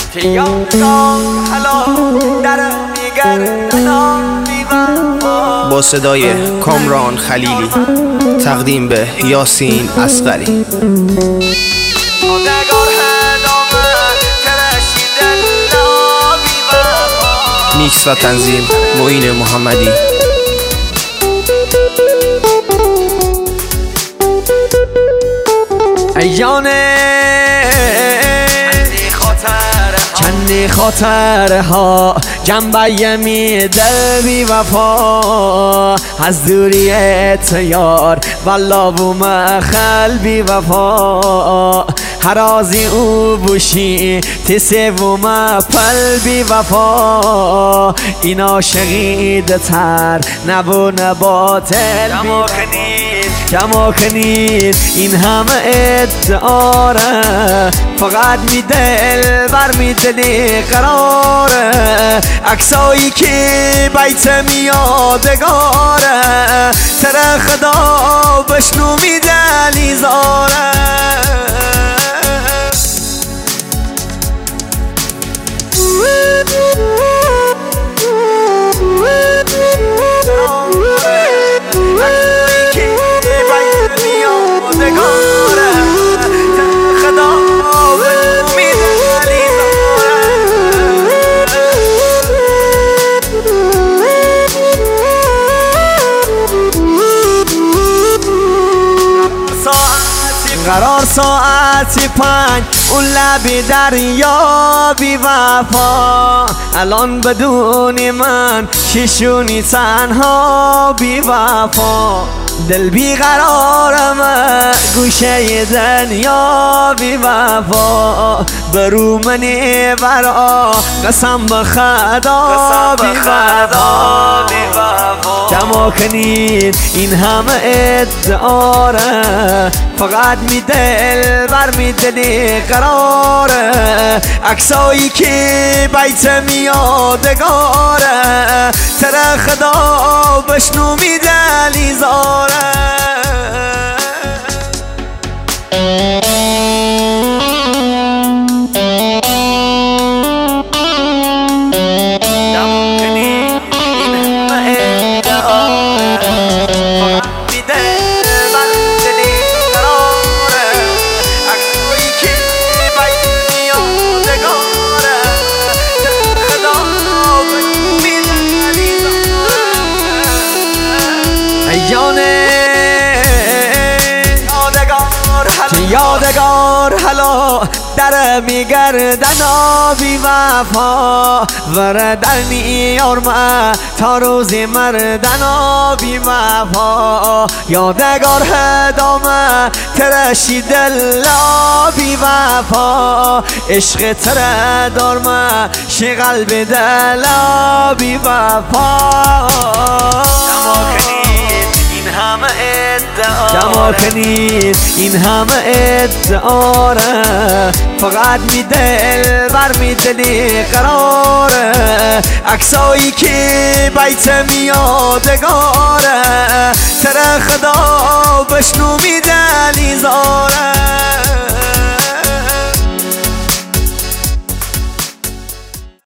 که یادگار حالا در میگردن بی وفا. با صدای کامران خلیلی، تقدیم به یاسین اصغری. میکس و تنظیم معین محمدی. ای جانه چندی خاطرها جنبه می دل بی وفا، از دوریت یار والله و مخل بی وفا، هرازی او بوشی تسه و مپل بی وفا، این عاشقید تر نبو نباتل جمع کنید این همه ادعاره، فقط می دل بر می دلی قراره، عکسایی که بیت می یادگاره، تر خدا بشنو می دلی زاره. قرار ساعت 5 اون لب دریا بی وفا، الان بدون من شیشونی تنها بی وفا، دل بی قرارم گوشه دنیا بی وفا، برو منی برا قسم به خدا بی وفا، جمع کنید این همه ادعاره، فقط می دل بر می دلی قراره، عکسایی که بیت می یادگاره، تر خدا بشنو می دلی زاره. یادگار حالا در میگردن بی وفا، وردن یارم تا روز مردن بی وفا، یادگار هدامه ترشی دل بی وفا، عشق تر دارمه شغل به دل بی وفا، جمع کنید این همه ادعاره، فقط می دل بر می دلی قراره، عکسایی که بیت می یادگاره، تر خدا بشنو می دلی زاره.